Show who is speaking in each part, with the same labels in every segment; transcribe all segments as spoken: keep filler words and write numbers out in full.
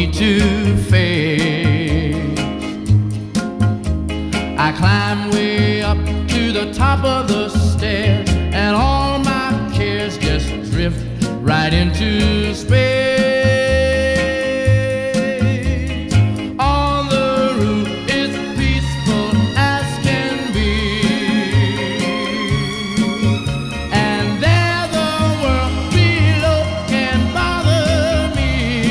Speaker 1: me to face. I climb way up to the top of the stairs, and all my cares just drift right into space. On the roof it's peaceful as can be, and there the world below can bother me.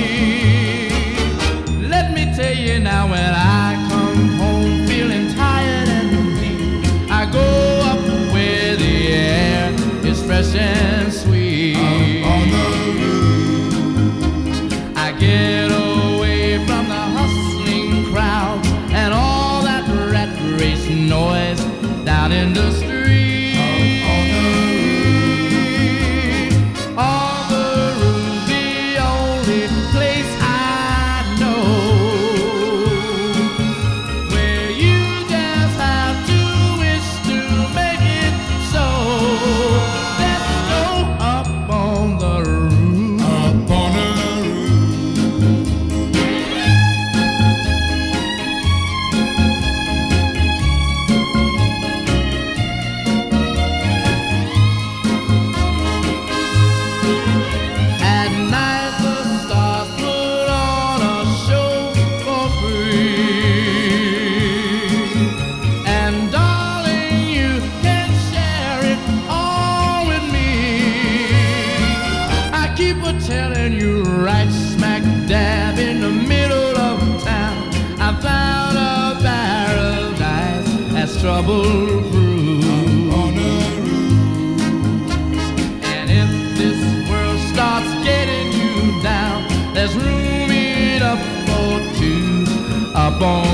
Speaker 1: Let me tell you now, when I come home feeling tired and weak, I go up where the air is fresh and sweet.
Speaker 2: Up on the
Speaker 1: I get away from the hustling crowd and all that rat race noise down in the street.
Speaker 2: on the
Speaker 1: On the roof, the only place I know where you just have to wish to make it so. Let's go up on the roof.
Speaker 2: up on the
Speaker 1: At night the stars put on a show for free, and darling, you can share it all with me. I keep a telling you, right smack dab in the middle of town, I found a paradise that's trouble-proof.
Speaker 2: on the
Speaker 1: And if this world starts getting you down, there's room enough for two up on